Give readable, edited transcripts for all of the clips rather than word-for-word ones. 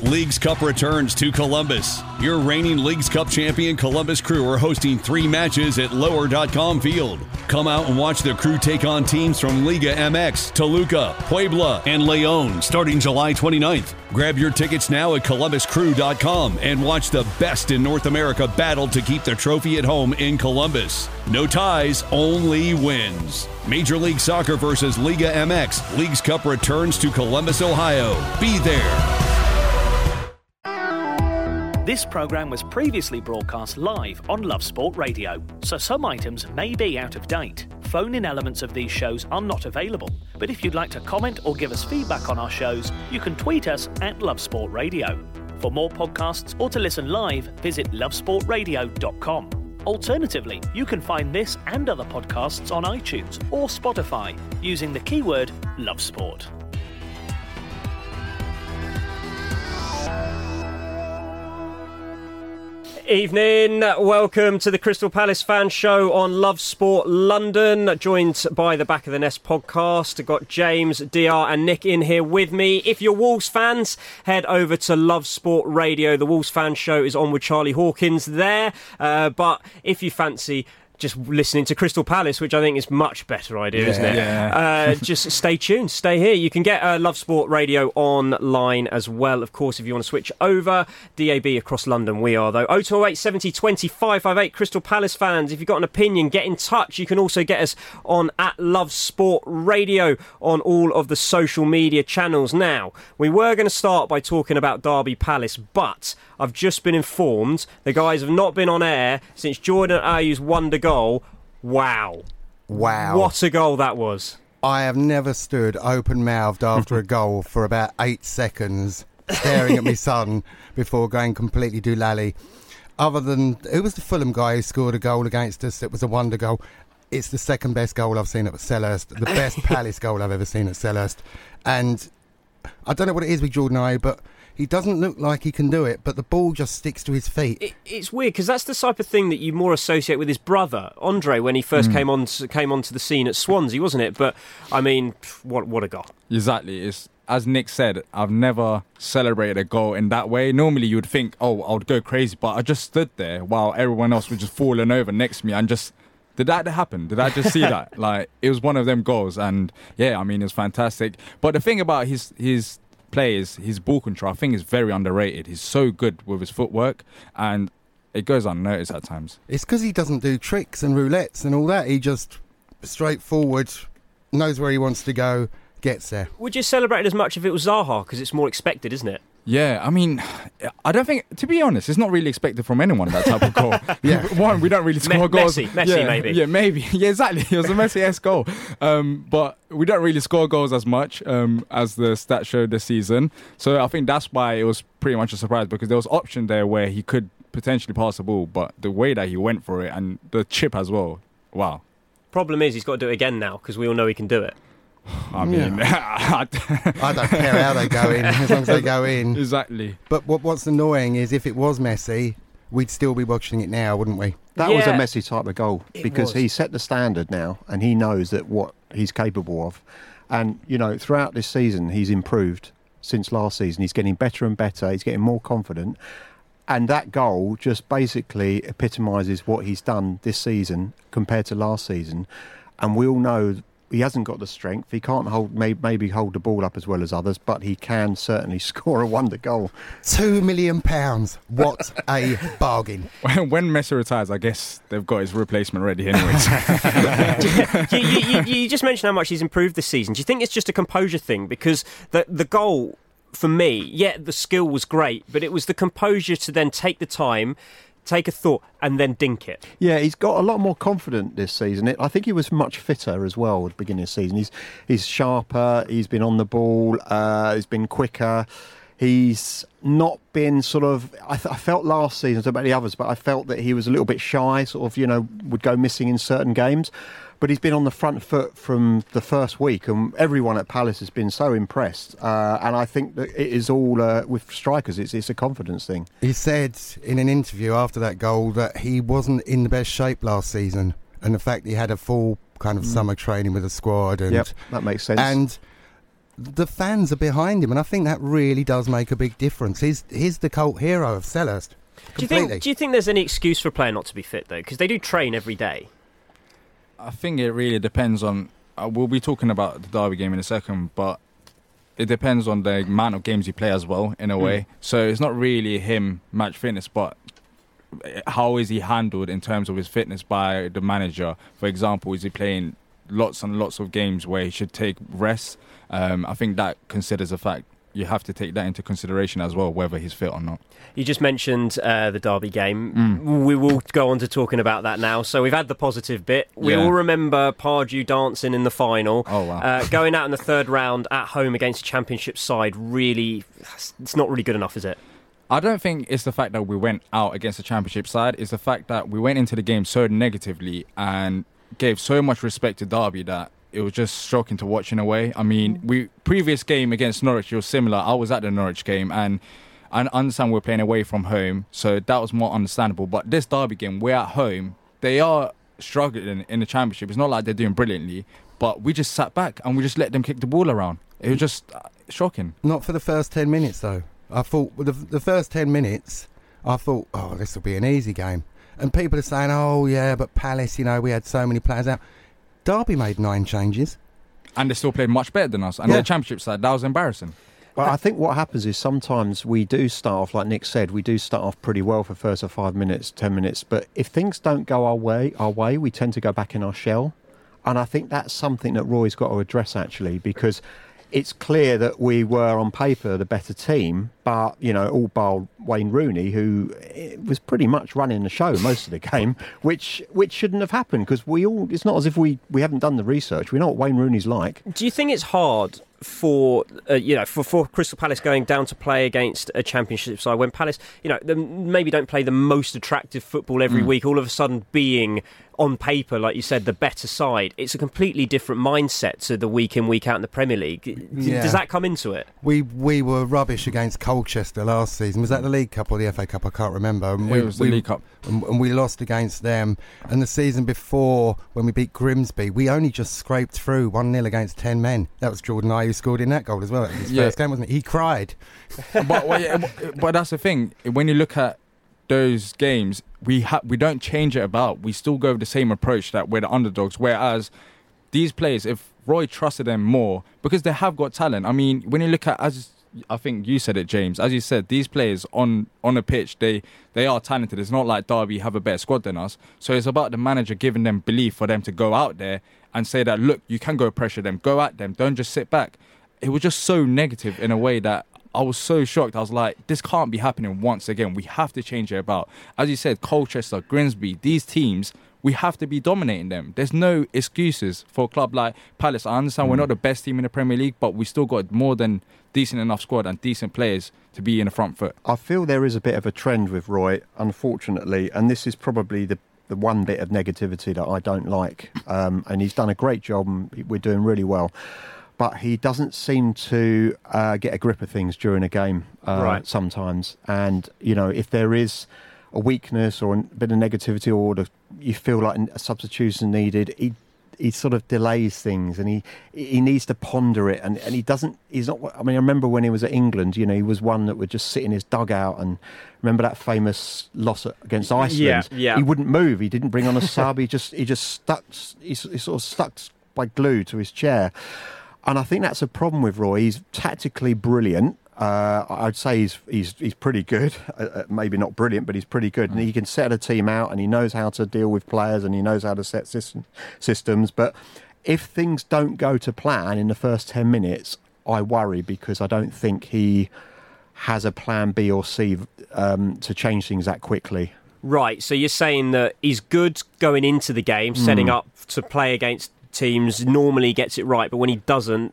Leagues Cup returns to Columbus. Your reigning Leagues Cup champion Columbus Crew are hosting 3 matches at Lower.com Field. Come out and watch the Crew take on teams from Liga MX, Toluca, Puebla, and León starting July 29th. Grab your tickets now at ColumbusCrew.com and watch the best in North America battle to keep the trophy at home in Columbus. No ties, only wins. Major League Soccer versus Liga MX. Leagues Cup returns to Columbus, Ohio. Be there. This programme was previously broadcast live on Love Sport Radio, so some items may be out of date. Phone-in elements of these shows are not available, but if you'd like to comment or give us feedback on our shows, you can tweet us at Love Sport Radio. For more podcasts or to listen live, visit lovesportradio.com. Alternatively, you can find this and other podcasts on iTunes or Spotify using the keyword Love Sport. Evening, welcome to the Crystal Palace Fan Show on Love Sport London, joined by the Back of the Nest podcast. I've got James, DR and Nick in here with me. If you're Wolves fans, head over to Love Sport Radio. The Wolves Fan Show is on with Charlie Hawkins there, but if you fancy just listening to Crystal Palace, which I think is much better idea, isn't it? Yeah. Just stay tuned, stay here. You can get Love Sport Radio online as well, of course, if you want to switch over. DAB across London, we are, though. 0208 70 20 558. Crystal Palace fans, if you've got an opinion, get in touch. You can also get us on at Love Sport Radio on all of the social media channels. Now, we were going to start by talking about Derby Palace, but I've just been informed the guys have not been on air since Jordan Ayew's wonder goal. Wow. What a goal that was. I have never stood open-mouthed after a goal for about 8 seconds staring at my son before going completely doolally. Other than, it was the Fulham guy who scored a goal against us. It was a wonder goal. It's the second best goal I've seen at Selhurst, the best Palace goal I've ever seen at Selhurst. And I don't know what it is with Jordan Ayew, but he doesn't look like he can do it, but the ball just sticks to his feet. It's weird, because that's the type of thing that you more associate with his brother, Andre, when he first came onto the scene at Swansea, wasn't it? But, I mean, what a goal. Exactly. It's, as Nick said, I've never celebrated a goal in that way. Normally, you would think, oh, I would go crazy, but I just stood there while everyone else was just falling over next to me and just... Did that happen? Did I just see that? Like, it was one of them goals, and, yeah, I mean, it was fantastic. But the thing about his players, his ball control, I think is very underrated. He's so good with his footwork, and it goes unnoticed at times. It's because he doesn't do tricks and roulettes and all that. He just straightforward, knows where he wants to go, gets there. Would you celebrate it as much if it was Zaha? Because it's more expected, isn't it? Yeah, I mean, I don't think, to be honest, it's not really expected from anyone, that type of goal. Yeah. One, we don't really score goals. Messi, maybe. Yeah, maybe. Yeah, exactly. It was a Messi-esque goal. But we don't really score goals as much as the stats showed this season. So I think that's why it was pretty much a surprise, because there was option there where he could potentially pass the ball, but the way that he went for it and the chip as well, wow. Problem is, he's got to do it again now, because we all know he can do it. I mean, I don't care how they go in, as long as they go in. Exactly. But what's annoying is if it was Messi, we'd still be watching it now, wouldn't we? That was a Messi type of goal, because he set the standard now, and he knows that what he's capable of. And, you know, throughout this season, he's improved since last season. He's getting better and better. He's getting more confident. And that goal just basically epitomises what he's done this season compared to last season. And we all know he hasn't got the strength. He can't maybe hold the ball up as well as others, but he can certainly score a wonder goal. £2 million. What a bargain. When Messi retires, I guess they've got his replacement ready anyways. you just mentioned how much he's improved this season. Do you think it's just a composure thing? Because the goal, for me, the skill was great, but it was the composure to then take the time, take a thought, and then dink it. Yeah, he's got a lot more confident this season. I think he was much fitter as well at the beginning of the season. He's sharper, he's been on the ball, he's been quicker. He's not been sort of... I felt last season, I don't know about the others, but I felt that he was a little bit shy, sort of, would go missing in certain games. But he's been on the front foot from the first week, and everyone at Palace has been so impressed. And I think that it is all, with strikers, it's a confidence thing. He said in an interview after that goal that he wasn't in the best shape last season, and the fact he had a full kind of summer training with the squad. And, yep, that makes sense. And the fans are behind him, and I think that really does make a big difference. He's the cult hero of Selhurst. Do you think there's any excuse for a player not to be fit, though? Because they do train every day. I think it really depends on... we'll be talking about the Derby game in a second, but it depends on the amount of games you play as well, in a way. So it's not really him match fitness, but how is he handled in terms of his fitness by the manager? For example, is he playing lots and lots of games where he should take rest? I think that considers the fact. You have to take that into consideration as well, whether he's fit or not. You just mentioned the Derby game. We will go on to talking about that now. So we've had the positive bit. We all remember Pardew dancing in the final. Oh, wow. Going out in the third round at home against a championship side, really, it's not really good enough, is it? I don't think it's the fact that we went out against the championship side. It's the fact that we went into the game so negatively and gave so much respect to Derby that it was just shocking to watch in a way. I mean, previous game against Norwich, it was similar. I was at the Norwich game, and I understand we're playing away from home, so that was more understandable. But this Derby game, we're at home. They are struggling in the championship. It's not like they're doing brilliantly, but we just sat back and we just let them kick the ball around. It was just shocking. Not for the first 10 minutes, though. I thought, the first 10 minutes, I thought, oh, this will be an easy game. And people are saying, oh, yeah, but Palace, we had so many players out. Derby made 9 changes. And they still played much better than us. And the championship side, that was embarrassing. Well, I think what happens is sometimes we do start off, like Nick said, we do start off pretty well for the first 5 minutes, 10 minutes. But if things don't go our way, we tend to go back in our shell. And I think that's something that Roy's got to address, actually, because it's clear that we were on paper the better team, but, all bar Wayne Rooney, who was pretty much running the show most of the game, which shouldn't have happened, because it's not as if we haven't done the research. We know what Wayne Rooney's like. Do you think it's hard for Crystal Palace going down to play against a championship side when Palace, they maybe don't play the most attractive football every week, all of a sudden being on paper, like you said, the better side? It's a completely different mindset to the week in, week out in the Premier League. Does that come into it? We were rubbish against Colchester last season. Was that the League Cup or the FA Cup? I can't remember. It was the League Cup. And we lost against them. And the season before, when we beat Grimsby, we only just scraped through 1-0 against 10 men. That was Jordan Ayew scored in that goal as well. It was his first game, wasn't it? He cried. But that's the thing. When you look at those games, we don't change it about. We still go with the same approach that we're the underdogs. Whereas these players, if Roy trusted them more, because they have got talent. I mean, when you look at, as I think you said it, James, as you said, these players on a pitch, they are talented. It's not like Derby have a better squad than us. So it's about the manager giving them belief for them to go out there and say that, look, you can go pressure them, go at them, don't just sit back. It was just so negative in a way that I was so shocked. I was like, this can't be happening once again. We have to change it about. As you said, Colchester, Grimsby, these teams, we have to be dominating them. There's no excuses for a club like Palace. I understand we're not the best team in the Premier League, but we still got more than decent enough squad and decent players to be in the front foot. I feel there is a bit of a trend with Roy, unfortunately, and this is probably the one bit of negativity that I don't like. And he's done a great job and we're doing really well. But he doesn't seem to get a grip of things during a game sometimes. And, if there is a weakness or a bit of negativity or you feel like a substitution needed, he sort of delays things and he needs to ponder it. And he's not, I remember when he was at England, he was one that would just sit in his dugout and remember that famous loss against Iceland? Yeah. He wouldn't move. He didn't bring on a sub. He sort of stuck by glue to his chair. And I think that's a problem with Roy. He's tactically brilliant. I'd say he's pretty good. Maybe not brilliant, but he's pretty good. And he can set a team out and he knows how to deal with players and he knows how to set systems. But if things don't go to plan in the first 10 minutes, I worry because I don't think he has a plan B or C to change things that quickly. Right, so you're saying that he's good going into the game, setting up to play against teams, normally gets it right, but when he doesn't,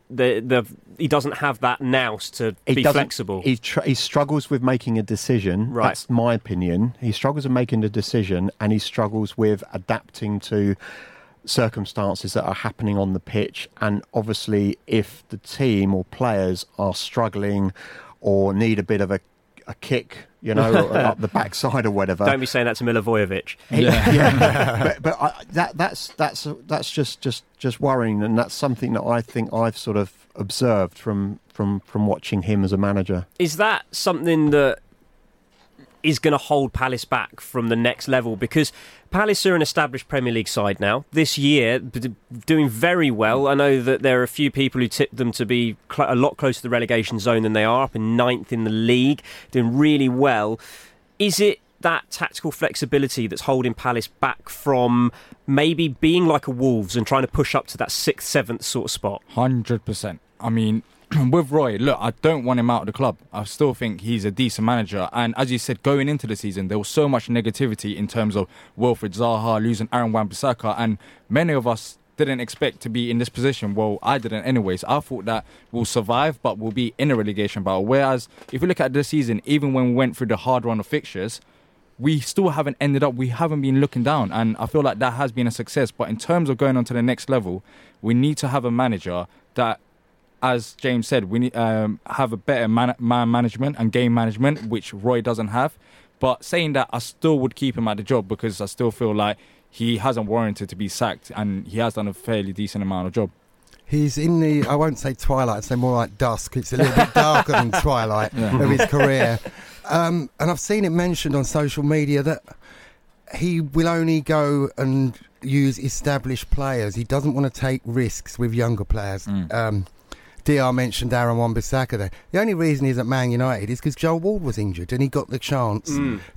he doesn't have that nous to be flexible. He struggles with making a decision. Right. That's my opinion. He struggles with making a decision, and he struggles with adapting to circumstances that are happening on the pitch. And obviously, if the team or players are struggling or need a bit of a kick, up the backside or whatever. Don't be saying that to Milivojevic. But that's just worrying, and that's something that I think I've sort of observed from watching him as a manager. Is that something that is going to hold Palace back from the next level? Because Palace are an established Premier League side now. This year, doing very well. I know that there are a few people who tip them to be a lot closer to the relegation zone than they are, up in 9th in the league, doing really well. Is it that tactical flexibility that's holding Palace back from maybe being like a Wolves and trying to push up to that 6th, 7th sort of spot? 100%. I mean, with Roy, look, I don't want him out of the club. I still think he's a decent manager. And as you said, going into the season, there was so much negativity in terms of Wilfried Zaha losing Aaron Wan-Bissaka, and many of us didn't expect to be in this position. Well, I didn't anyways. I thought that we'll survive, but we'll be in a relegation battle. Whereas, if you look at this season, even when we went through the hard run of fixtures, we still haven't ended up, we haven't been looking down. And I feel like that has been a success. But in terms of going on to the next level, we need to have a manager that, as James said, we need have a better man management and game management, which Roy doesn't have. But saying that, I still would keep him at the job because I still feel like he hasn't warranted to be sacked, and he has done a fairly decent amount of job. He's in the, I won't say twilight, I'd say more like dusk. It's a little bit darker than twilight of his career. And I've seen it mentioned on social media that he will only go and use established players. He doesn't want to take risks with younger players. DR mentioned Aaron Wan-Bissaka there. The only reason he's at Man United is because Joel Ward was injured and he got the chance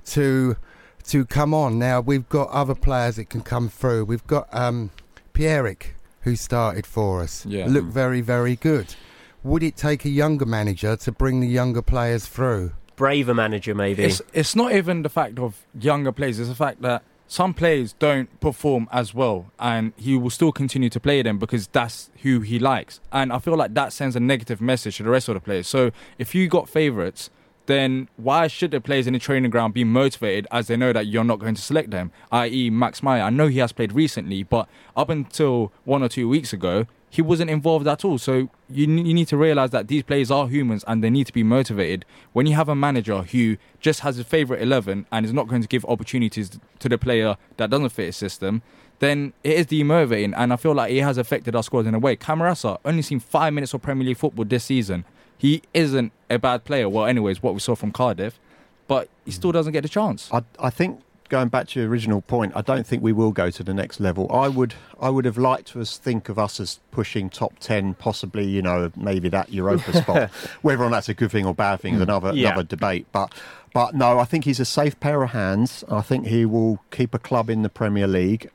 to come on. Now, we've got other players that can come through. We've got Pierrick, who started for us. Looked very, very good. Would it take a younger manager to bring the younger players through? Braver manager, maybe. It's not even the fact of younger players. It's the fact that some players don't perform as well, and he will still continue to play them because that's who he likes. And I feel like that sends a negative message to the rest of the players. So if you got favourites, then why should the players in the training ground be motivated as they know that you're not going to select them? I.e. Max Meyer. I know he has played recently, but up until 1 or 2 weeks ago, he wasn't involved at all. So you need to realise that these players are humans and they need to be motivated. When you have a manager who just has a favourite 11 and is not going to give opportunities to the player that doesn't fit his system, then it is demotivating. And I feel like it has affected our squad in a way. Camarasa only seen 5 minutes of Premier League football this season. He isn't a bad player. Well, anyways, what we saw from Cardiff, but he still doesn't get a chance. I think, going back to your original point, I don't think we will go to the next level. I would have liked to think of us as pushing top 10, possibly, maybe that Europa spot. Whether or not that's a good thing or bad thing is another debate. But no, I think he's a safe pair of hands. I think he will keep a club in the Premier League.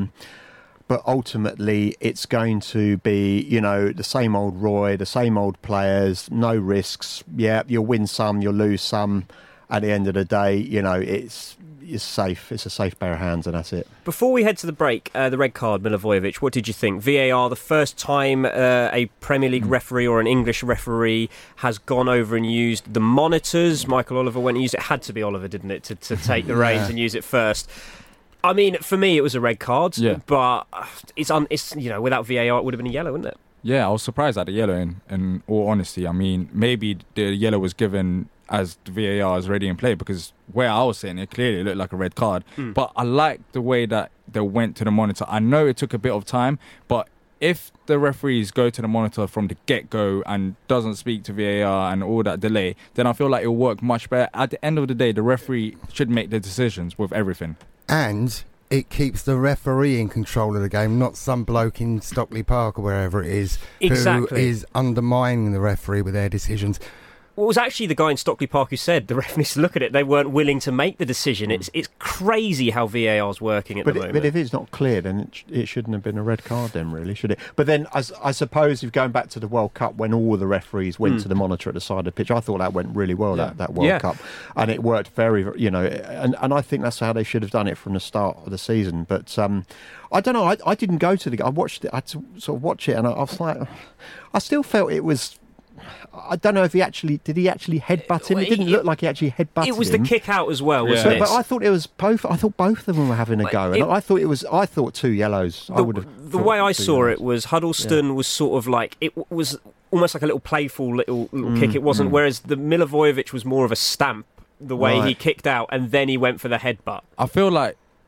But ultimately, it's going to be, the same old Roy, the same old players, no risks. Yeah, you'll win some, you'll lose some. At the end of the day, it's safe. It's a safe pair of hands, and that's it. Before we head to the break, the red card, Milivojevic, what did you think? VAR, the first time a Premier League referee or an English referee has gone over and used the monitors. Michael Oliver went and used it. It had to be Oliver, didn't it, to take the reins and use it first. I mean, for me, it was a red card, but it's without VAR, it would have been a yellow, wouldn't it? Yeah, I was surprised at the yellow, in all honesty. I mean, maybe the yellow was given as the VAR is already in play, because where I was sitting, it clearly looked like a red card. But I liked the way that they went to the monitor. I know it took a bit of time, but if the referees go to the monitor from the get-go and doesn't speak to VAR and all that delay, then I feel like it'll work much better. At the end of the day, the referee should make the decisions with everything. And it keeps the referee in control of the game, not some bloke in Stockley Park or wherever it is who is undermining the referee with their decisions. Well, it was actually the guy in Stockley Park who said the ref needs to look at it. They weren't willing to make the decision. It's crazy how VAR's working at the moment. But if it's not clear, then it shouldn't have been a red card then, really, should it? But then I suppose if going back to the World Cup, when all the referees went to the monitor at the side of the pitch, I thought that went really well, that World Cup. And it worked very, and I think that's how they should have done it from the start of the season. But I don't know, I didn't go to the... I watched it, I had to sort of watch it, and I was like... I still felt it was... I don't know if did he actually headbutt him? It didn't look like he actually headbutted him. It was the kick out as well, wasn't it? But I thought it was both. I thought both of them were having a go, and I thought 2 yellows. The way I saw it was Huddleston was sort of like, it was almost like a little playful little kick. It wasn't. Whereas the Milivojevic was more of a stamp, the way he kicked out, and then he went for the headbutt. I feel like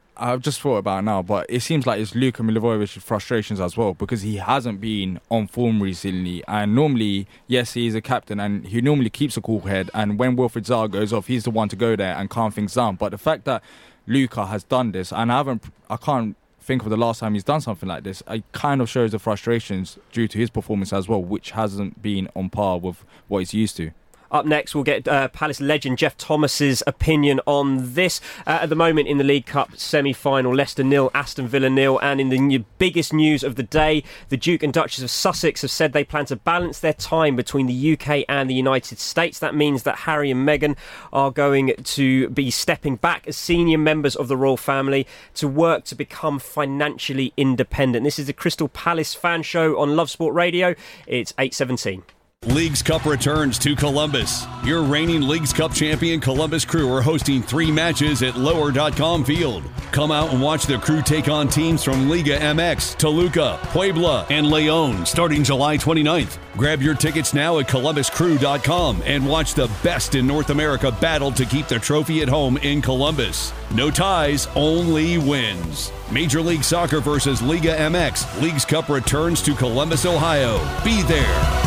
I've just thought about it now, but it seems like it's Luka Milivojevic's frustrations as well, because he hasn't been on form recently. And normally, yes, he is a captain and he normally keeps a cool head. And when Wilfried Zaha goes off, he's the one to go there and calm things down. But the fact that Luka has done this, and I can't think of the last time he's done something like this, it kind of shows the frustrations due to his performance as well, which hasn't been on par with what he's used to. Up next, we'll get Palace legend Jeff Thomas's opinion on this. At the moment in the League Cup semi-final, Leicester 0, Aston Villa 0. And in the biggest news of the day, the Duke and Duchess of Sussex have said they plan to balance their time between the UK and the United States. That means that Harry and Meghan are going to be stepping back as senior members of the royal family to work to become financially independent. This is the Crystal Palace fan show on Love Sport Radio. It's 8:17. Leagues Cup returns to Columbus. Your reigning Leagues Cup champion Columbus Crew are hosting 3 matches at Lower.com Field. Come out and watch the Crew take on teams from Liga MX, Toluca, Puebla, and León starting July 29th. Grab your tickets now at ColumbusCrew.com and watch the best in North America battle to keep the trophy at home in Columbus. No ties, only wins. Major League Soccer versus Liga MX. Leagues Cup returns to Columbus, Ohio. Be there.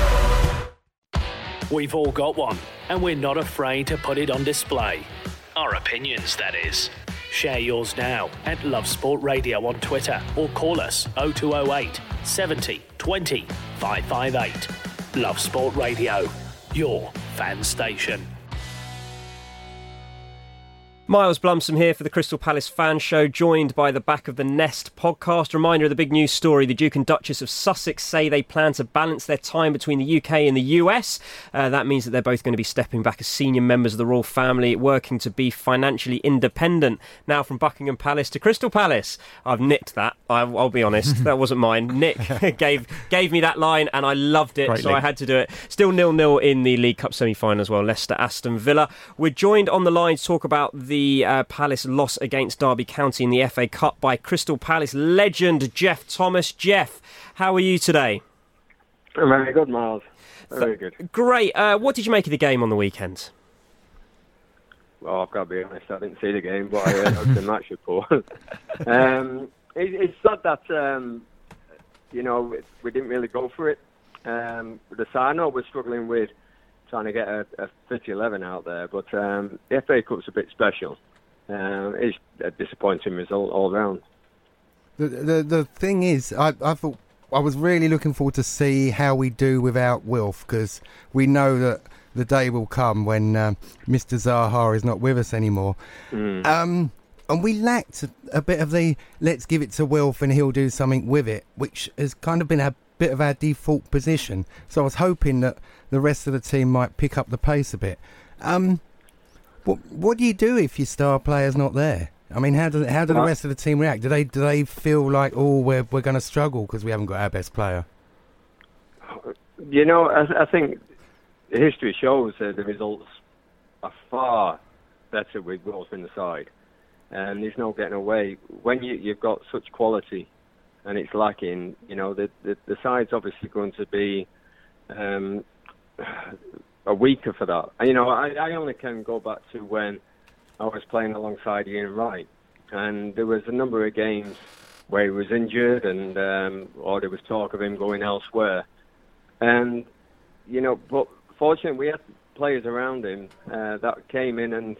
We've all got one, and we're not afraid to put it on display. Our opinions, that is. Share yours now at Love Sport Radio on Twitter or call us 0208 70 20 558. Love Sport Radio, your fan station. Miles Blumsom here for the Crystal Palace fan show, joined by the Back of the Nest podcast. Reminder of the big news story: the Duke and Duchess of Sussex say they plan to balance their time between the UK and the US. That means that they're both going to be stepping back as senior members of the royal family, working to be financially independent. Now from Buckingham Palace to Crystal Palace. I've nicked that, I'll be honest. That wasn't mine. Nick gave me that line and I loved it, so I had to do it. Still 0-0 in the League Cup semi-final as well, Leicester Aston Villa. We're joined on the line to talk about the Palace loss against Derby County in the FA Cup by Crystal Palace legend Jeff Thomas. Jeff, how are you today? I'm very good, Miles. Very good. Great. What did you make of the game on the weekend? Well, I've got to be honest, I didn't see the game, but I heard the match report. It's sad that, we didn't really go for it. The Sino was struggling with trying to get a fit 11 out there, but the FA Cup's a bit special. It's a disappointing result all round. The thing is, I thought I was really looking forward to see how we do without Wilf, because we know that the day will come when Mr. Zaha is not with us anymore. And we lacked a bit of the let's give it to Wilf and he'll do something with it, which has kind of been a bit of our default position. So I was hoping that the rest of the team might pick up the pace a bit. What do you do if your star player's not there? I mean, how do the rest of the team react? Do they feel like, we're going to struggle because we haven't got our best player? I think history shows that the results are far better with Wolves in the side, and there's no getting away when you've got such quality. And it's lacking, the side's obviously going to be a weaker for that. I only can go back to when I was playing alongside Ian Wright, and there was a number of games where he was injured, and or there was talk of him going elsewhere. And but fortunately we had players around him that came in and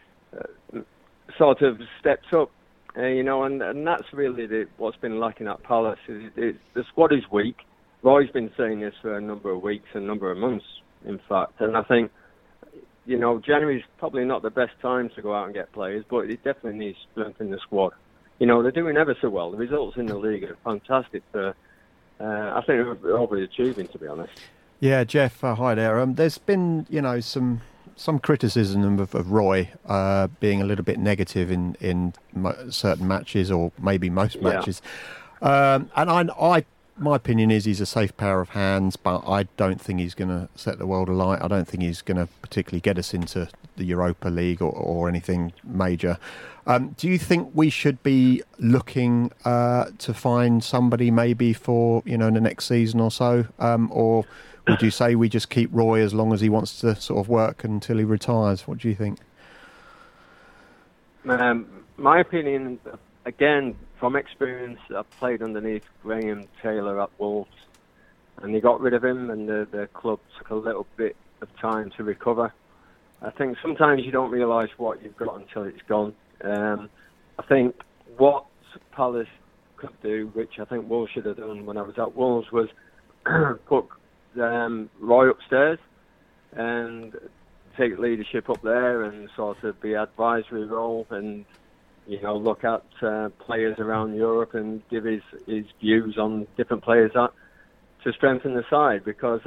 sort of stepped up. And that's really what's been lacking at Palace. The squad is weak. Roy's been saying this for a number of weeks, a number of months, in fact. And I think, January's probably not the best time to go out and get players, but it definitely needs strength in the squad. They're doing ever so well. The results in the league are fantastic. I think they're overachieving, to be honest. Yeah, Jeff, hi there. There's been, some criticism of Roy being a little bit negative in certain matches, or maybe most matches. And my opinion is he's a safe pair of hands, but I don't think he's going to set the world alight. I don't think he's going to particularly get us into the Europa League or anything major. Do you think we should be looking to find somebody maybe for the next season or so, or would you say we just keep Roy as long as he wants to sort of work until he retires? What do you think? my opinion, again, from experience, I've played underneath Graham Taylor at Wolves, and they got rid of him, and the club took a little bit of time to recover. I think sometimes you don't realise what you've got until it's gone. I think what Palace could do, which I think Wolves should have done when I was at Wolves, was put Roy upstairs and take leadership up there and sort of be advisory role and, you know, look at players around Europe and give his views on different players to strengthen the side, because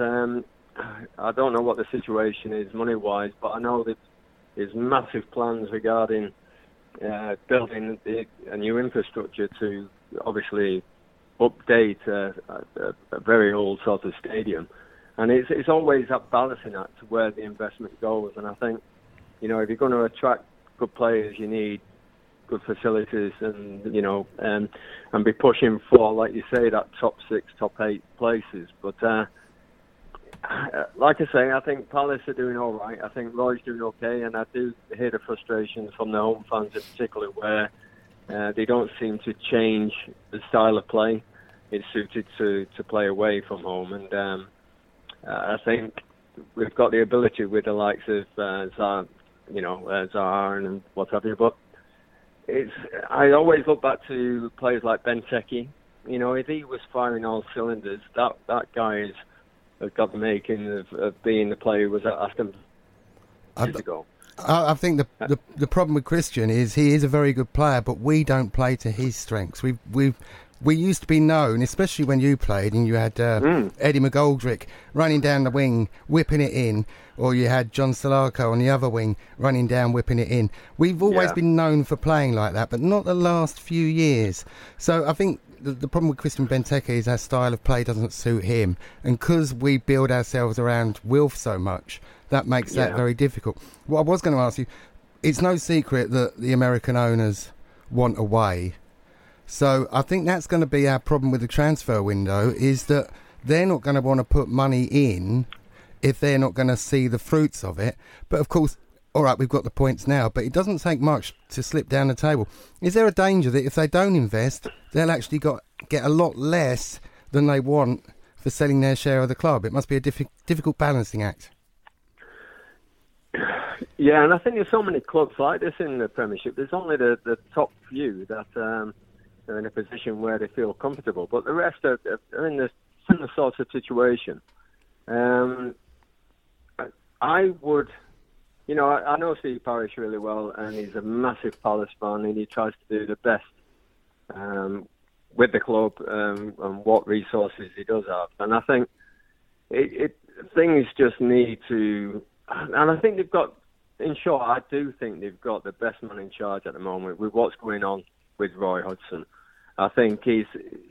I don't know what the situation is money-wise, but I know that there's massive plans regarding building a new infrastructure to obviously update a very old sort of stadium. And it's always that balancing act to where the investment goes. And I think, you know, if you're going to attract good players, you need good facilities and, you know, and be pushing for, like you say, that top 6, top 8 places. But like I say, I think Palace are doing all right. I think Roy's doing okay, and I do hear the frustrations from the home fans in particular, where they don't seem to change the style of play. It's suited to play away from home, and I think we've got the ability with the likes of Zaha and what have you. But I always look back to players like Benteke. You know, if he was firing all cylinders, that guy has got the making of being the player who was at Aston years ago. I think the problem with Christian is he is a very good player, but we don't play to his strengths. We used to be known, especially when you played and you had Eddie McGoldrick running down the wing, whipping it in, or you had John Salako on the other wing running down, whipping it in. We've always been known for playing like that, but not the last few years. So I think the problem with Christian Benteke is our style of play doesn't suit him, and because we build ourselves around Wilf so much, that makes that very difficult. What I was going to ask you, it's no secret that the American owners want away. So I think that's going to be our problem with the transfer window, is that they're not going to want to put money in if they're not going to see the fruits of it. But of course, all right, we've got the points now, but it doesn't take much to slip down the table. Is there a danger that if they don't invest, they'll actually get a lot less than they want for selling their share of the club? It must be a difficult balancing act. Yeah, and I think there's so many clubs like this in the Premiership. There's only the top few that are in a position where they feel comfortable, but the rest are in the similar sort of situation. I would, you know, I know Steve Parish really well, and he's a massive Palace fan, and he tries to do the best with the club and what resources he does have. And I think things just need to, and I think they've got, in short, I do think they've got the best man in charge at the moment with what's going on with Roy Hodgson. I think he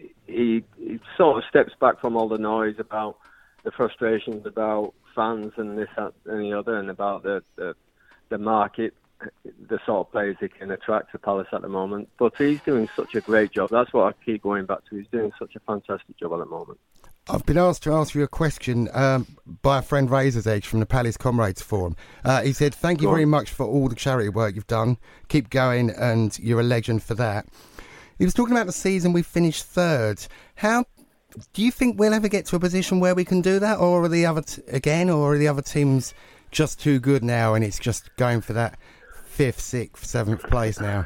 sort of steps back from all the noise about the frustrations about fans and this, that, and the other, and about the market, the sort of players he can attract to Palace at the moment. But he's doing such a great job. That's what I keep going back to. He's doing such a fantastic job at the moment. I've been asked to ask you a question by a friend, Razor's Edge, from the Palace Comrades Forum. He said, thank you very much for all the charity work you've done. Keep going, and you're a legend for that. He was talking about the season we finished third. How do you think we'll ever get to a position where we can do that, or are the other teams just too good now, and it's just going for that 5th, 6th, 7th place now?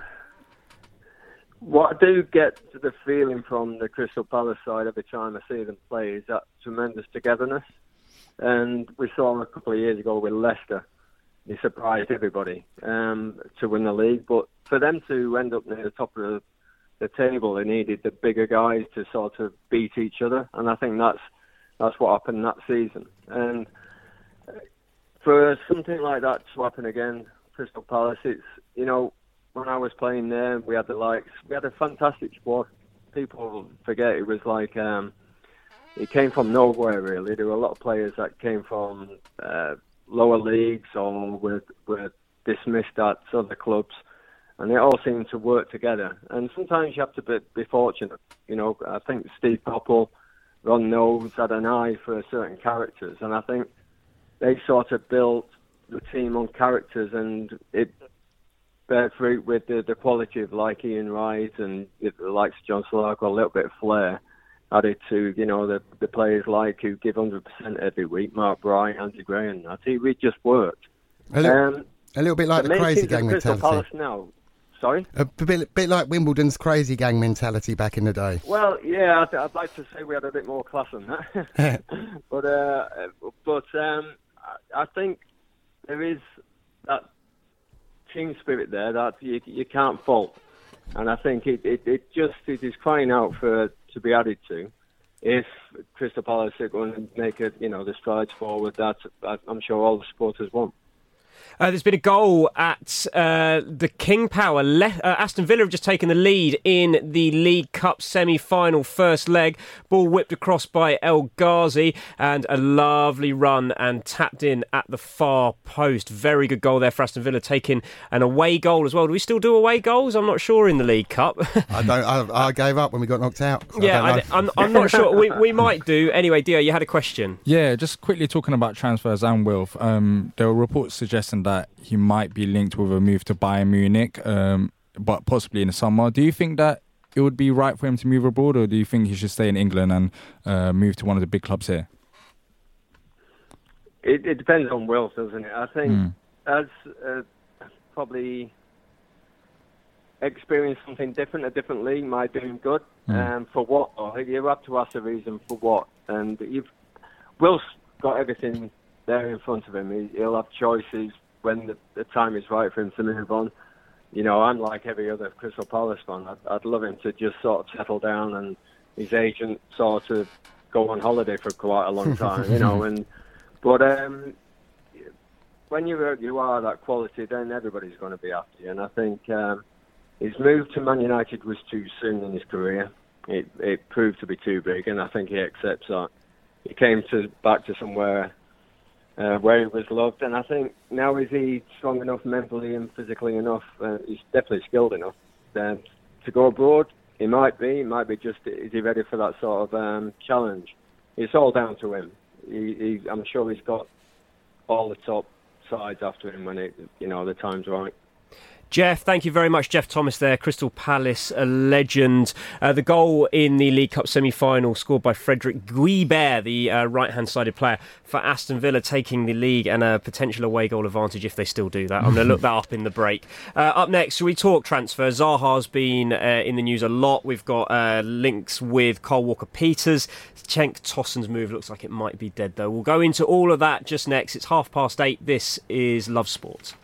What I do get the feeling from the Crystal Palace side every time I see them play is that tremendous togetherness. And we saw a couple of years ago with Leicester, they surprised everybody to win the league. But for them to end up near the top of the table, they needed the bigger guys to sort of beat each other. And I think that's what happened that season. And for something like that to happen again, Crystal Palace, it's, you know, when I was playing there, we had a fantastic squad. People forget it was like, it came from nowhere really. There were a lot of players that came from lower leagues or were dismissed at other clubs, and they all seemed to work together. And sometimes you have to be fortunate. You know, I think Steve Coppell, Ron Knowles had an eye for certain characters, and I think they sort of built the team on characters, and bear fruit with the quality of like Ian Wright and the likes of John Solarco, a little bit of flair added to, the players like who give 100% every week, Mark Bright, Andy Gray, and I think it just worked. A little bit like the crazy gang Crystal mentality. Palace now. Sorry? A bit like Wimbledon's crazy gang mentality back in the day. Well, yeah, I'd like to say we had a bit more class than that. but I think there is that team spirit there that you can't fault. And I think it is crying out to be added to. If Crystal Palace are going to make the strides forward that I'm sure all the supporters want. There's been a goal at the King Power. Aston Villa have just taken the lead in the League Cup semi-final first leg. Ball whipped across by El Ghazi and a lovely run and tapped in at the far post. Very good goal there for Aston Villa, taking an away goal as well. Do we still do away goals? I'm not sure in the League Cup. I gave up when we got knocked out. So I'm not sure. We might do. Anyway, Dio, you had a question. Yeah, just quickly talking about transfers and Wilf. There were reports suggesting that he might be linked with a move to Bayern Munich, but possibly in the summer. Do you think that it would be right for him to move abroad, or do you think he should stay in England and move to one of the big clubs here? It depends on Wilf, doesn't it? I think as probably experience something different, a different league might do him good. For what? Or you have to ask the reason for what. And Wilf's got everything there in front of him. He'll have choices when the time is right for him to move on. I'm like every other Crystal Palace fan. I'd love him to just sort of settle down and his agent sort of go on holiday for quite a long time, But when you are that quality, then everybody's going to be after you. And I think his move to Man United was too soon in his career. It proved to be too big, and I think he accepts that. He came back to somewhere where he was loved, and I think now is he strong enough mentally and physically enough, he's definitely skilled enough to go abroad. He might be just, is he ready for that sort of challenge? It's all down to him. I'm sure he's got all the top sides after him when the time's right. Jeff, thank you very much. Jeff Thomas there, Crystal Palace, a legend. The goal in the League Cup semi-final scored by Frederick Guibert, the right-hand-sided player for Aston Villa, taking the league and a potential away goal advantage if they still do that. I'm going to look that up in the break. Up next, we talk transfers. Zaha's been in the news a lot. We've got links with Kyle Walker-Peters. Cenk Tossen's move looks like it might be dead, though. We'll go into all of that just next. It's 8:30. This is Love Sport.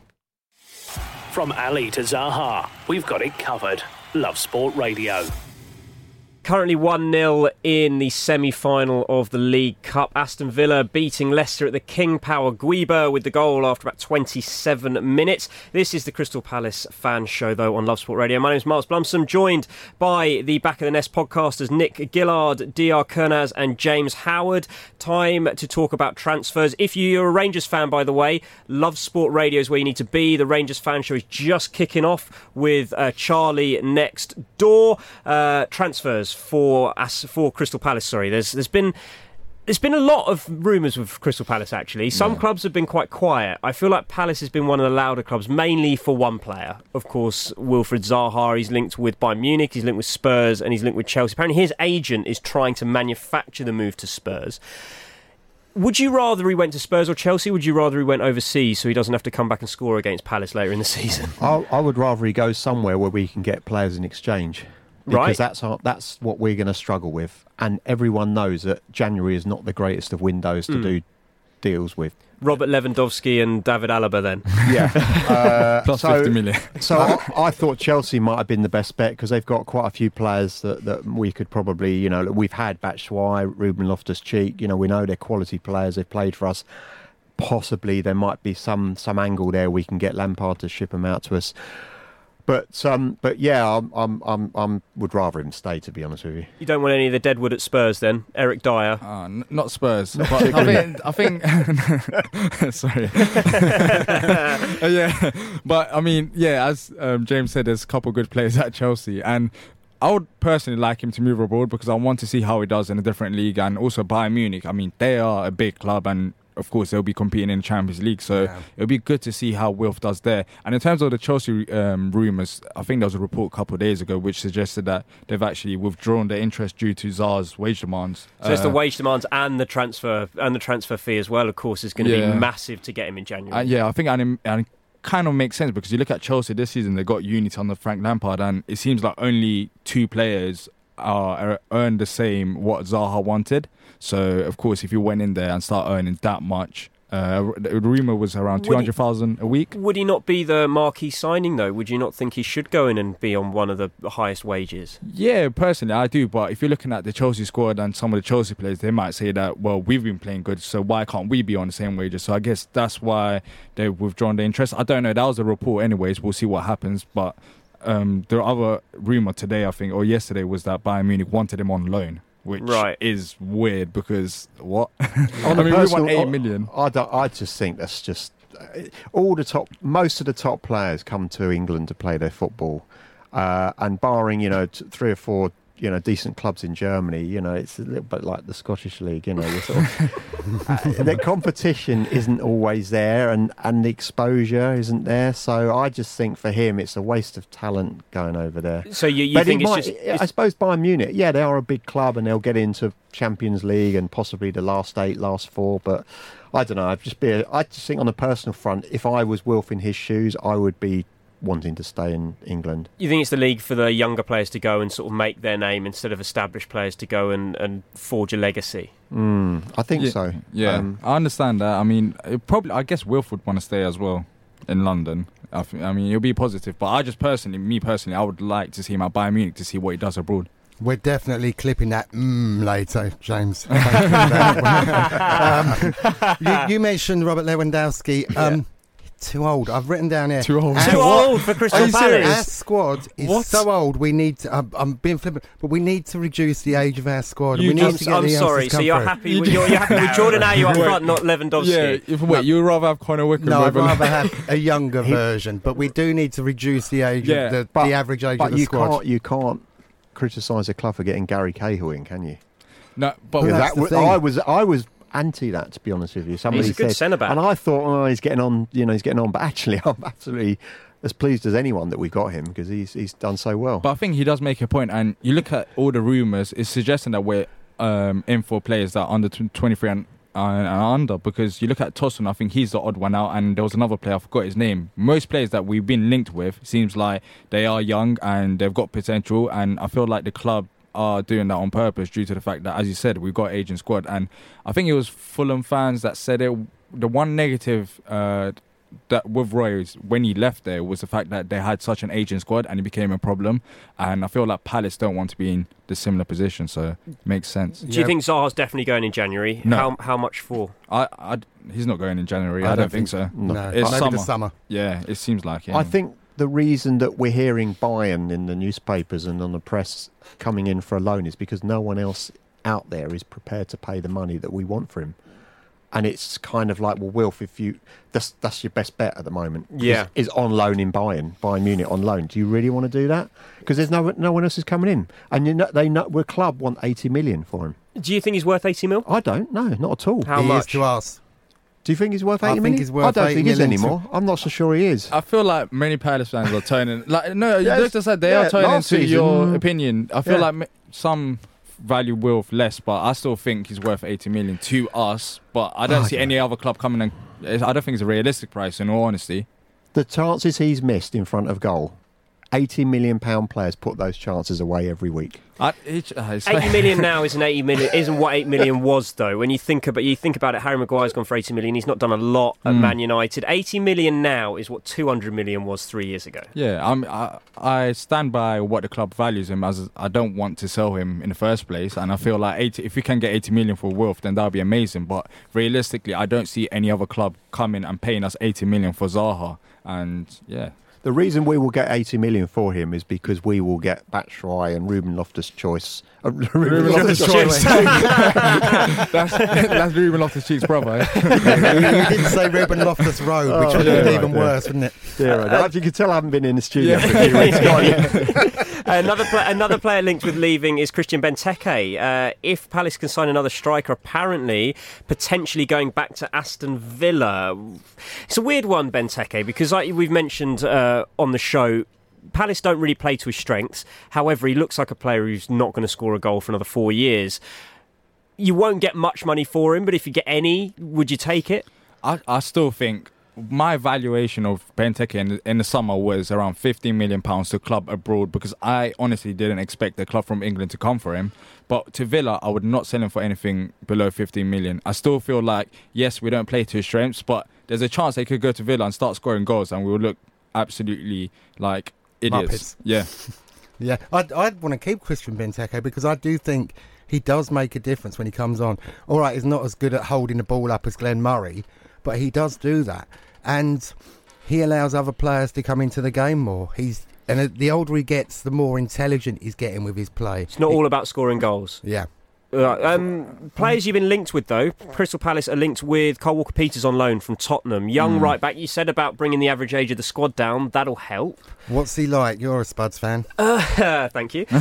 From Ali to Zaha, we've got it covered. Love Sport Radio. Currently 1-0 in the semi-final of the League Cup. Aston Villa beating Leicester at the King Power. Guibert with the goal after about 27 minutes. This is the Crystal Palace fan show, though, on Love Sport Radio. My name is Miles Blumsom, joined by the Back of the Nest podcasters Nick Gillard, DR Kernaz and James Howard. Time to talk about transfers. If you're a Rangers fan, by the way, Love Sport Radio is where you need to be. The Rangers fan show is just kicking off with Charlie next door. Transfers for Crystal Palace. Sorry, there's been a lot of rumours with Crystal Palace, actually. Some clubs have been quite quiet. I feel like Palace has been one of the louder clubs, mainly for one player. Of course, Wilfried Zaha. He's linked with Bayern Munich, he's linked with Spurs, and he's linked with Chelsea. Apparently his agent is trying to manufacture the move to Spurs. Would you rather he went to Spurs or Chelsea? Would you rather he went overseas so he doesn't have to come back and score against Palace later in the season? I would rather he goes somewhere where we can get players in exchange. Because that's what we're going to struggle with. And everyone knows that January is not the greatest of windows to do deals with. Robert Lewandowski and David Alaba then. Yeah. Plus 50 million. So I thought Chelsea might have been the best bet because they've got quite a few players that we could probably, we've had Batshuayi, Ruben Loftus-Cheek, we know they're quality players, they've played for us. Possibly there might be some angle there we can get Lampard to ship them out to us. But yeah, I would rather him stay, to be honest with you. You don't want any of the deadwood at Spurs then? Eric Dyer? Not Spurs. But I think sorry. Yeah, but I mean, yeah, as James said, there's a couple of good players at Chelsea, and I would personally like him to move abroad because I want to see how he does in a different league. And also Bayern Munich, I mean, they are a big club, and of course, they'll be competing in Champions League. So it'll be good to see how Wilf does there. And in terms of the Chelsea rumours, I think there was a report a couple of days ago which suggested that they've actually withdrawn their interest due to Zaha's wage demands. So it's the wage demands and the transfer fee as well, of course, is going to be massive to get him in January. I think and kind of makes sense because you look at Chelsea this season, they got unity under Frank Lampard, and it seems like only 2 players earn the same what Zaha wanted. So of course, if you went in there and start earning that much, the rumour was around 200,000 a week. Would he not be the marquee signing though? Would you not think he should go in and be on one of the highest wages? Yeah, personally I do, but if you're looking at the Chelsea squad and some of the Chelsea players, they might say that, well, we've been playing good, so why can't we be on the same wages? So I guess that's why they've withdrawn their interest. I don't know, that was a report anyways, we'll see what happens, but the other rumour today, I think, or yesterday, was that Bayern Munich wanted him on loan, which is weird because what? On we want 8 million. I just think that's just most of the top players come to England to play their football, and barring 3 or 4 decent clubs in Germany, it's a little bit like the Scottish League, the competition isn't always there, and the exposure isn't there. So I just think for him, it's a waste of talent going over there. So you think I suppose Bayern Munich, they are a big club and they'll get into Champions League and possibly the last 8, last 4, but I don't know. I just think on a personal front, if I was Wilf in his shoes, I would be wanting to stay in England. You think it's the league for the younger players to go and sort of make their name instead of established players to go and forge a legacy? I think so. Yeah, I understand that. I mean, I guess Wilf would want to stay as well in London. I mean, it'll be positive, but I would like to see him at Bayern Munich to see what he does abroad. We're definitely clipping that later, James. You mentioned Robert Lewandowski. Too old. I've written down here. Too old for Crystal Palace. Our squad is so old. We need to. I'm being flippant, but we need to reduce the age of our squad. I'm sorry. So you're happy with Jordan Ayew up front, not Lewandowski? Yeah. You'd rather have Conor Wickham? No, I'd rather have a younger version. But we do need to reduce the age of the average age of the squad. But you can't criticise a club for getting Gary Cahill in, can you? No, but I was anti that, to be honest with you. Somebody he's a good centre-back, and I thought, he's getting on. But actually, I'm absolutely as pleased as anyone that we've got him because he's done so well. But I think he does make a point, and you look at all the rumours, it's suggesting that we're in for players that are under 23 and under, because you look at Tosun, I think he's the odd one out, and there was another player, I forgot his name. Most players that we've been linked with seems like they are young and they've got potential, and I feel like the club are doing that on purpose due to the fact that, as you said, we've got aging squad. And I think it was Fulham fans that said it. The one negative that with Royce when he left there was the fact that they had such an aging squad and it became a problem. And I feel like Palace don't want to be in the similar position, so it makes sense. Do you think Zaha's definitely going in January? No. How much for? He's not going in January. I don't think so. No, it's maybe the summer. Yeah, it seems like it. I think the reason that we're hearing Bayern in the newspapers and on the press coming in for a loan is because no one else out there is prepared to pay the money that we want for him. And it's kind of like, well, Wilf, that's your best bet at the moment. Yeah, is on loan in Bayern Munich on loan. Do you really want to do that? Because there's no one else is coming in, and the club want 80 million for him. Do you think he's worth 80 mil? I don't. No, not at all. How much? He is to us. Do you think he's worth 80 million? I don't think he is anymore. I'm not so sure he is. I feel like many Palace fans are turning. Just to say they are turning into your opinion. I feel like some value Wilf less, but I still think he's worth 80 million to us. But I don't see any other club coming and I don't think it's a realistic price, in all honesty. The chances he's missed in front of goal, £80 million players put those chances away every week. 80 million now isn't 80 million. Isn't what 8 million was though. When you think about it, Harry Maguire's gone for 80 million. He's not done a lot at Man United. 80 million now is what 200 million was 3 years ago. Yeah, I stand by what the club values him as. I don't want to sell him in the first place, and I feel like if we can get 80 million for Wilf, then that would be amazing. But realistically, I don't see any other club coming and paying us 80 million for Zaha. And yeah. The reason we will get 80 million for him is because we will get Batshuayi and Ruben Loftus-Cheek. Ruben Loftus-Cheek. That's Ruben Loftus-Cheek's brother. You didn't say Ruben Loftus-Road, which would have been even worse, wouldn't it? Yeah, right. You can tell I haven't been in the studio for a few weeks. Another player linked with leaving is Christian Benteke. If Palace can sign another striker, apparently, potentially going back to Aston Villa. It's a weird one, Benteke, because like we've mentioned on the show, Palace don't really play to his strengths. However, he looks like a player who's not going to score a goal for another 4 years. You won't get much money for him, but if you get any, would you take it? I still think my valuation of Benteke in the summer was around £15 million to club abroad, because I honestly didn't expect a club from England to come for him. But to Villa, I would not sell him for anything below 15 million. I still feel like, yes, we don't play to his strengths, but there's a chance they could go to Villa and start scoring goals and we would look absolutely like idiots. Muppets. Yeah, I'd want to keep Christian Benteke because I do think he does make a difference when he comes on. All right, he's not as good at holding the ball up as Glenn Murray, but he does do that. And he allows other players to come into the game more. And the older he gets, the more intelligent he's getting with his play. It's not all about scoring goals. Yeah. Players you've been linked with, though. Crystal Palace are linked with Kyle Walker-Peters on loan from Tottenham. Young right back. You said about bringing the average age of the squad down. That'll help. What's he like? You're a Spuds fan. Thank you.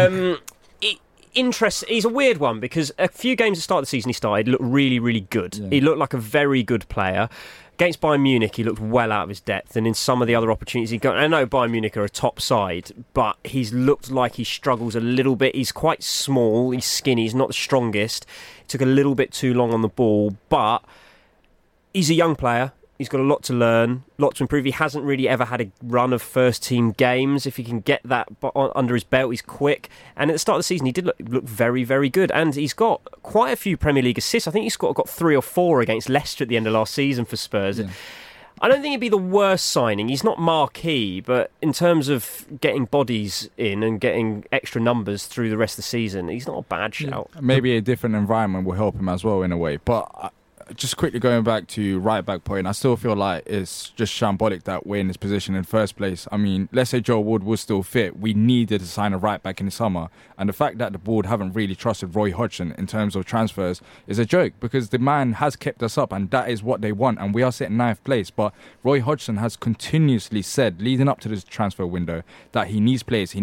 He's a weird one because a few games at the start of the season he started looked really, really good. Yeah. He looked like a very good player. Against Bayern Munich, he looked well out of his depth, and in some of the other opportunities he got, I know Bayern Munich are a top side, but he's looked like he struggles a little bit. He's quite small, he's skinny, he's not the strongest. He took a little bit too long on the ball, but he's a young player. He's got a lot to learn, a lot to improve. He hasn't really ever had a run of first-team games. If he can get that under his belt, he's quick. And at the start of the season, he did look very, very good. And he's got quite a few Premier League assists. I think he's got 3 or 4 against Leicester at the end of last season for Spurs. Yeah. I don't think it'd be the worst signing. He's not marquee, but in terms of getting bodies in and getting extra numbers through the rest of the season, he's not a bad shout. Yeah. Maybe a different environment will help him as well in a way. But just quickly going back to right back point, I still feel like it's just shambolic that we're in this position in the first place. I mean, let's say Joe Wood was still fit. We needed to sign a right back in the summer. And the fact that the board haven't really trusted Roy Hodgson in terms of transfers is a joke, because the man has kept us up and that is what they want. And we are sitting 9th place. But Roy Hodgson has continuously said, leading up to this transfer window, that he needs players.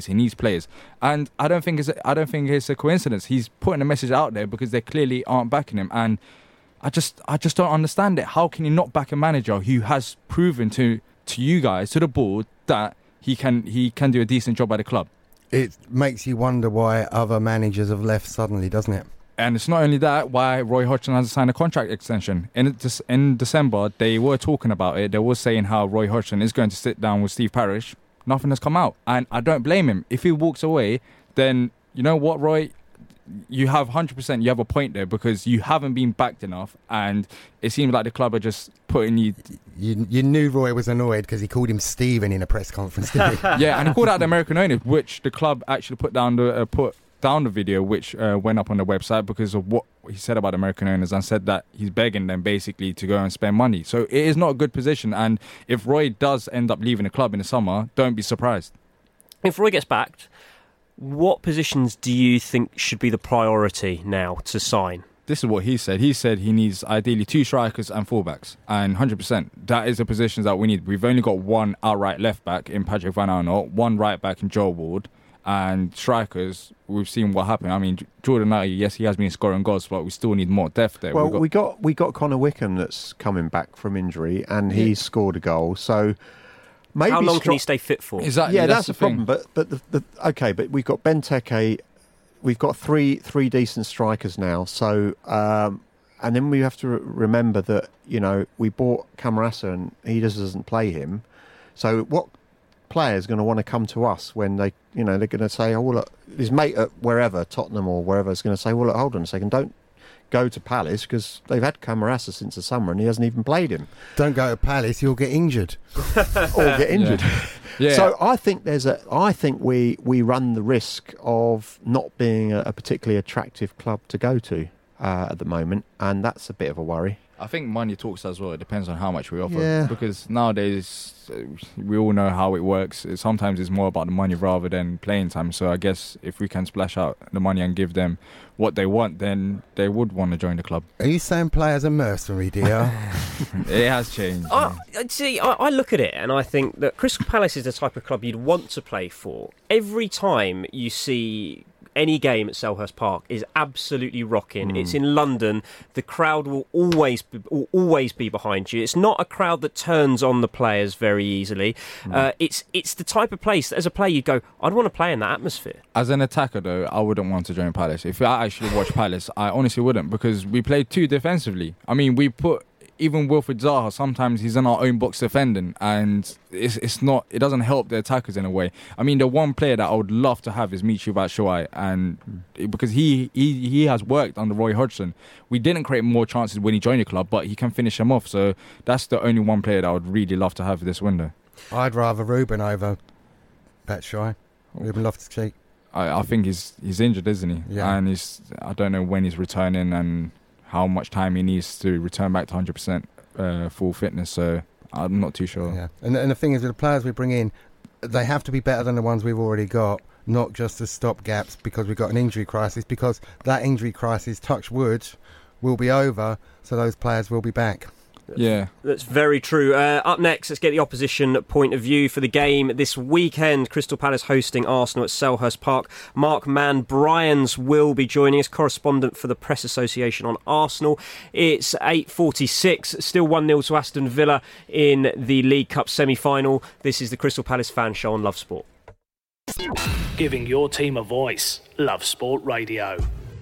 And I don't think it's a coincidence. He's putting a message out there because they clearly aren't backing him. And I just don't understand it. How can you not back a manager who has proven to you guys, to the board, that he can do a decent job at the club? It makes you wonder why other managers have left suddenly, doesn't it? And it's not only that, why Roy Hodgson hasn't signed a contract extension. In December, they were talking about it. They were saying how Roy Hodgson is going to sit down with Steve Parish. Nothing has come out. And I don't blame him. If he walks away, then you know what, Roy? You have 100%, you have a point there, because you haven't been backed enough, and it seems like the club are just putting you... You knew Roy was annoyed because he called him Steven in a press conference, didn't he? Yeah, and he called out the American owners, which the club actually put down the video, which went up on the website because of what he said about American owners, and said that he's begging them basically to go and spend money. So it is not a good position, and if Roy does end up leaving the club in the summer, don't be surprised. If Roy gets backed, what positions do you think should be the priority now to sign? This is what he said. He said he needs ideally 2 strikers and fullbacks. And 100%, that is the positions that we need. We've only got 1 outright left back in Patrick Van Aanholt, 1 right back in Joel Ward, and strikers, we've seen what happened. I mean, Jordan Knighty, yes, he has been scoring goals, but we still need more depth there. Well, we got Connor Wickham that's coming back from injury, and he's scored a goal, so... Maybe how long can he stay fit for? Exactly, that's the problem. But but we've got Benteke, we've got three decent strikers now. So and then we have to remember that we bought Camarasa and he just doesn't play him. So what player is going to want to come to us when they're going to say, oh well, look, his mate at wherever, Tottenham or wherever, is going to say, well, look, hold on a second, don't go to Palace, because they've had Camarasa since the summer and he hasn't even played him. Don't go to Palace, you'll get injured. Yeah. So I think we run the risk of not being a particularly attractive club to go to at the moment, and that's a bit of a worry. I think money talks as well. It depends on how much we offer. Yeah. Because nowadays, we all know how it works. Sometimes it's more about the money rather than playing time. So I guess if we can splash out the money and give them what they want, then they would want to join the club. Are you saying players are mercenary, dear? It has changed. I look at it and I think that Crystal Palace is the type of club you'd want to play for. Every time you see any game at Selhurst Park is absolutely rocking. It's in London. The crowd will always be behind you. It's not a crowd that turns on the players very easily. It's the type of place that as a player you'd go, I'd want to play in that atmosphere. As an attacker, though, I wouldn't want to join Palace. If I actually watch Palace, I honestly wouldn't, because we play too defensively. I mean, we put... Even Wilfried Zaha, sometimes he's in our own box defending, and it doesn't help the attackers in a way. I mean, the one player that I would love to have is Michy Batshuayi, and because he has worked under Roy Hodgson. We didn't create more chances when he joined the club, but he can finish them off. So that's the only one player that I would really love to have this window. I'd rather Ruben over Batshuayi. Ruben Loftus-Cheek. I think he's injured, isn't he? Yeah. And I don't know when he's returning and how much time he needs to return back to 100% full fitness, so I'm not too sure. Yeah, and the thing is, with the players we bring in, they have to be better than the ones we've already got, not just as stopgaps because we've got an injury crisis, because that injury crisis, touch wood, will be over, so those players will be back. Yeah, that's very true. Up next, let's get the opposition point of view for the game this weekend. Crystal Palace hosting Arsenal at Selhurst Park. Mark Mann Bryans will be joining us, correspondent for the Press Association on Arsenal. It's 8:46, still 1-0 to Aston Villa in the League Cup semi-final. This is the Crystal Palace Fan Show on Love Sport. Giving your team a voice. Love Sport Radio.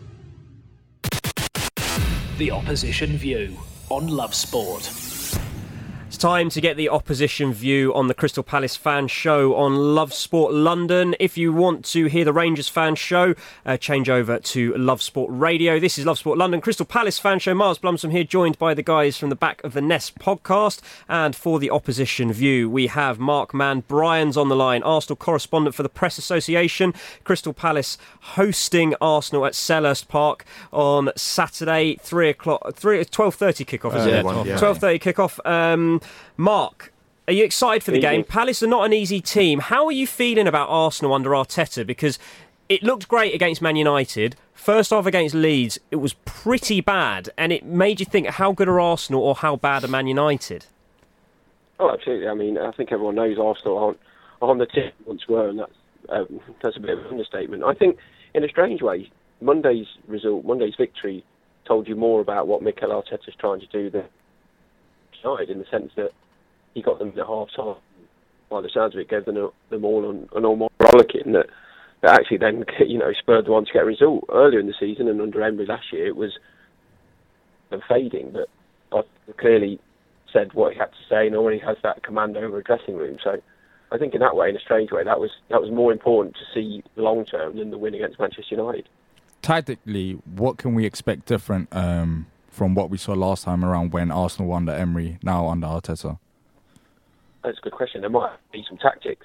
The opposition view on Love Sport. It's time to get the opposition view on the Crystal Palace Fan Show on Love Sport London. If you want to hear the Rangers Fan Show, change over to Love Sport Radio. This is Love Sport London, Crystal Palace Fan Show. Miles Blumsom here, joined by the guys from the Back of the Nest podcast. And for the opposition view, we have Mark Mann Bryans on the line, Arsenal correspondent for the Press Association. Crystal Palace hosting Arsenal at Selhurst Park on Saturday, 12:30 kickoff, isn't it? 12:30 kickoff. Mark, are you excited for the game? Palace are not an easy team. How are you feeling about Arsenal under Arteta? Because it looked great against Man United. First half against Leeds, it was pretty bad. And it made you think, how good are Arsenal or how bad are Man United? Oh, absolutely. I mean, I think everyone knows Arsenal aren't on the team once were, and that's a bit of an understatement. I think, in a strange way, Monday's victory told you more about what Mikel Arteta's trying to do than side, in the sense that he got them at half time. By the sounds of it, gave them all an all rollicking that actually then spurred them on to get a result. Earlier in the season and under Emery last year, it was fading, but Arteta clearly said what he had to say and already has that command over a dressing room. So I think in that way, in a strange way, that was more important to see long term than the win against Manchester United. Tactically, what can we expect different from what we saw last time around when Arsenal won under Emery, now under Arteta? That's a good question. There might be some tactics.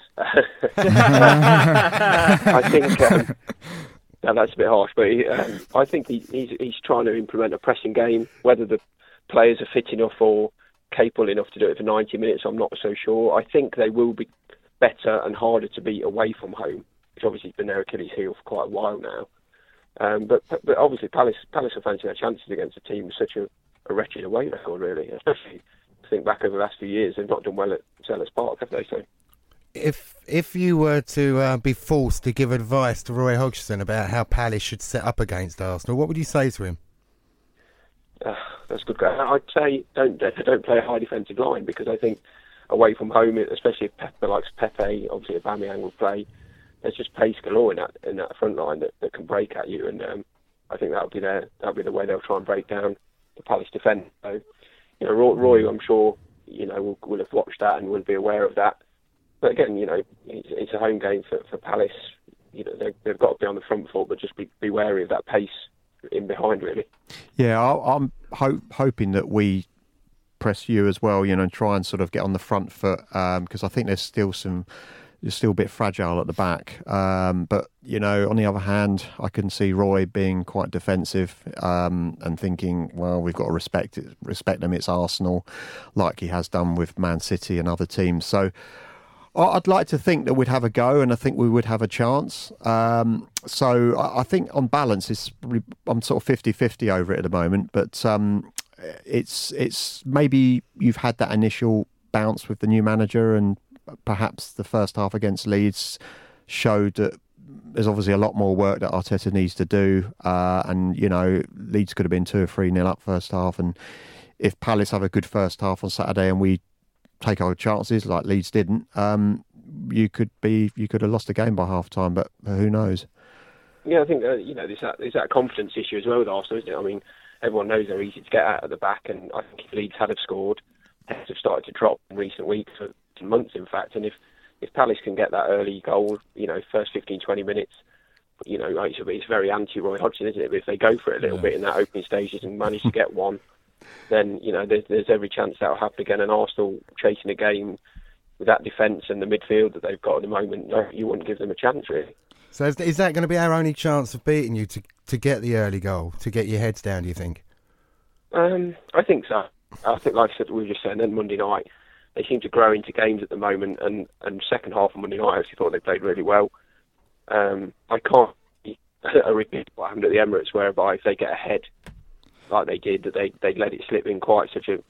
I think that's a bit harsh, but I think he's trying to implement a pressing game. Whether the players are fit enough or capable enough to do it for 90 minutes, I'm not so sure. I think they will be better and harder to beat away from home, which obviously has been their Achilles heel for quite a while now. But obviously Palace are fancying their chances against a team with such a wretched away record, really. Especially, I think back over the last few years, they've not done well at Selhurst Park, have they? So, if you were to be forced to give advice to Roy Hodgson about how Palace should set up against Arsenal, what would you say to him? That's a good question. I'd say don't play a high defensive line, because I think away from home, especially if Pepe likes Pepe, obviously Aubameyang will play. There's just pace galore in that front line that can break at you, and I think that'll be the way they'll try and break down the Palace defence. So, Roy, I'm sure, will have watched that and will be aware of that. But again, it's a home game for Palace. They've got to be on the front foot, but just be wary of that pace in behind, really. Yeah, I'm hoping that we press you as well, and try and sort of get on the front foot, because I think there's still some you're still a bit fragile at the back. But, you know, on the other hand, I can see Roy being quite defensive and thinking, well, we've got to respect them. It's Arsenal, like he has done with Man City and other teams. So I'd like to think that we'd have a go, and I think we would have a chance. So I think on balance, I'm sort of 50-50 over it at the moment. But it's maybe you've had that initial bounce with the new manager, and perhaps the first half against Leeds showed that there's obviously a lot more work that Arteta needs to do. And, you know, Leeds could have been 2 or 3-0 up first half. And if Palace have a good first half on Saturday and we take our chances like Leeds didn't, you could have lost the game by half time, but who knows? Yeah, I think there's that confidence issue as well with Arsenal, isn't it? I mean, everyone knows they're easy to get at the back, and I think if Leeds had have scored, heads have started to drop in recent weeks, or months in fact. And if Palace can get that early goal, you know, first 15-20 minutes, you know, it's very anti-Roy Hodgson, isn't it? But if they go for it a little bit in that opening stages and manage to get one, then, you know, there's every chance that'll happen again. And Arsenal chasing a game with that defence and the midfield that they've got at the moment, you wouldn't give them a chance, really. So is that going to be our only chance of beating you, to get the early goal, to get your heads down, do you think? I think so. I think, like I said, we were just saying, then Monday night, they seem to grow into games at the moment, and second half of Monday night, I actually thought they played really well. I can't repeat what happened at the Emirates, whereby if they get ahead like they did, that they let it slip in quite such a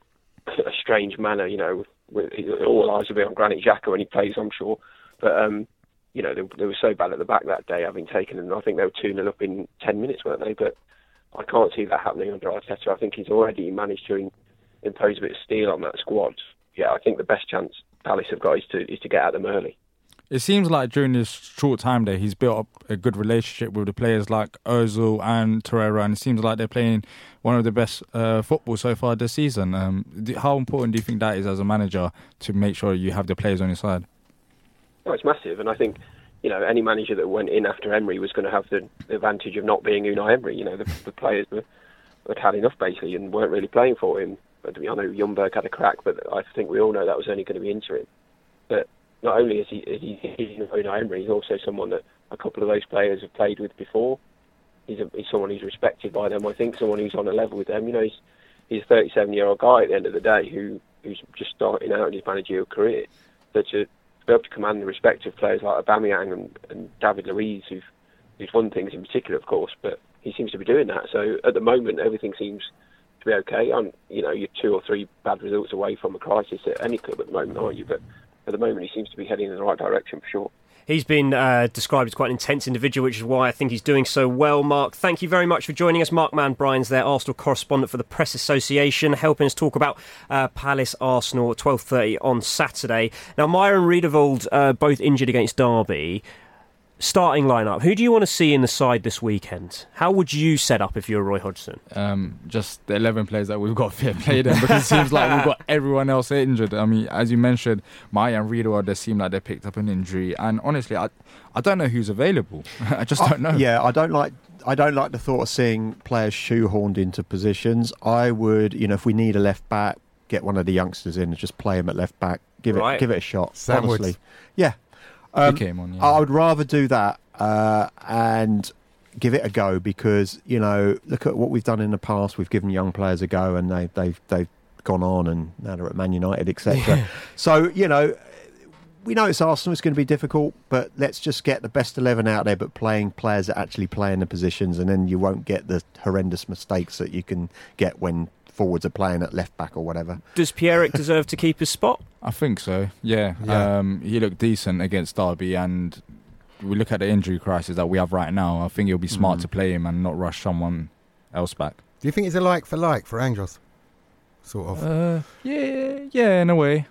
strange manner, you know, with all eyes will be on Granit Xhaka when he plays, I'm sure. But, you know, they were so bad at the back that day, having taken them. I think they were 2-0 up in 10 minutes, weren't they? But I can't see that happening under Arteta. I think he's already managed to impose a bit of steel on that squad. Yeah, I think the best chance Palace have got is to get at them early. It seems like during this short time there, he's built up a good relationship with the players like Ozil and Torreira, and it seems like they're playing one of the best football so far this season. How important do you think that is as a manager to make sure you have the players on your side? Well, it's massive, and I think, you know, any manager that went in after Emery was going to have the advantage of not being Unai Emery. You know, the players had had enough basically and weren't really playing for him. But I know Ljungberg had a crack, but I think we all know that was only going to be interim. But not only is he Unai Emery, he's also someone that a couple of those players have played with before. He's someone who's respected by them. I think someone who's on a level with them. You know, he's a 37-year-old guy at the end of the day who's just starting out in his managerial career. So to be able to command the respect of players like Aubameyang and David Luiz, who's won things in particular, of course, but he seems to be doing that. So at the moment, everything seems to be okay. You know, you're 2 or 3 bad results away from a crisis at any club at the moment, aren't you? But at the moment, he seems to be heading in the right direction for sure. He's been described as quite an intense individual, which is why I think he's doing so well. Mark, thank you very much for joining us. Mark Mann-Bryan's there, Arsenal correspondent for the Press Association, helping us talk about Palace Arsenal at 12:30 on Saturday. Now, Meyer and Riedewald both injured against Derby. Starting lineup, who do you want to see in the side this weekend? How would you set up if you're Roy Hodgson? Just the 11 players that we've got fit play them, because it seems like we've got everyone else injured. I mean, as you mentioned, Meyer and Riedewald, they seem like they picked up an injury, and honestly, I don't know who's available. I just don't know. Yeah, I don't like the thought of seeing players shoehorned into positions. I would, you know, if we need a left back, get one of the youngsters in and just play him at left back. Give it a shot. Sam honestly, Woods. Yeah. He came on, yeah. I would rather do that and give it a go, because, you know, look at what we've done in the past. We've given young players a go, and they've gone on, and now they're at Man United, etc. Yeah. So, you know, we know it's Arsenal. It's going to be difficult, but let's just get the best 11 out there, but playing players that actually play in the positions, and then you won't get the horrendous mistakes that you can get when forwards are playing at left back or whatever. Does Pierre-Emerick deserve to keep his spot? I think so, yeah. He looked decent against Derby, and we look at the injury crisis that we have right now. I think it'll be smart to play him and not rush someone else back. Do you think it's a like for Andros? Sort of. Yeah, in a way.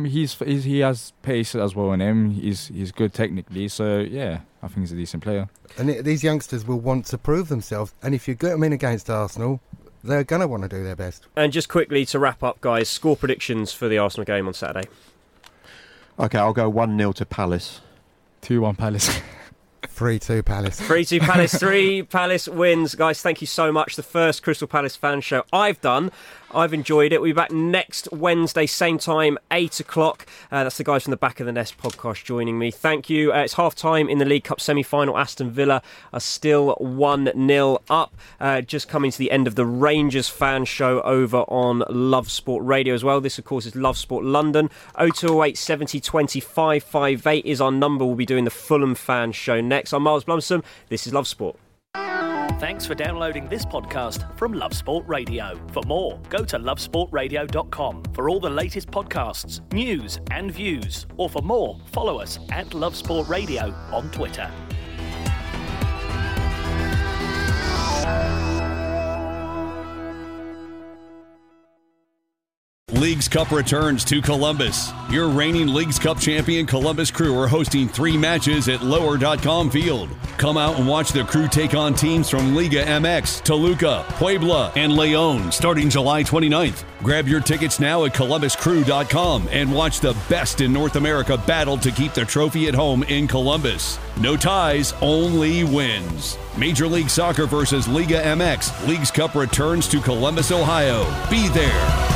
He has pace as well in him. He's good technically, so yeah, I think he's a decent player. And these youngsters will want to prove themselves, and if you get them in against Arsenal, they're going to want to do their best. And just quickly to wrap up, guys, score predictions for the Arsenal game on Saturday. Okay, I'll go 1-0 to Palace. 2-1 Palace. 3-2 Palace. 3-2 Palace, 3 Palace wins. Guys, thank you so much. The first Crystal Palace fan show I've done. I've enjoyed it. We'll be back next Wednesday, same time, 8 o'clock. That's the guys from the Back of the Nest podcast joining me. Thank you. It's half-time in the League Cup semi-final. Aston Villa are still 1-0 up. Just coming to the end of the Rangers fan show over on Love Sport Radio as well. This, of course, is Love Sport London. 0208 70 20 558 is our number. We'll be doing the Fulham fan show next. I'm Miles Blumsom. This is Love Sport. Thanks for downloading this podcast from Love Sport Radio. For more, go to lovesportradio.com for all the latest podcasts, news and views. Or for more, follow us at Love Sport Radio on Twitter. Leagues Cup returns to Columbus. Your reigning Leagues Cup champion Columbus Crew are hosting 3 matches at lower.com field. Come out and watch the Crew take on teams from Liga MX, Toluca, Puebla, and León starting July 29th. Grab your tickets now at columbuscrew.com and watch the best in North America battle to keep the trophy at home in Columbus. No ties, only wins. Major League Soccer versus Liga MX. Leagues Cup returns to Columbus, Ohio. Be there.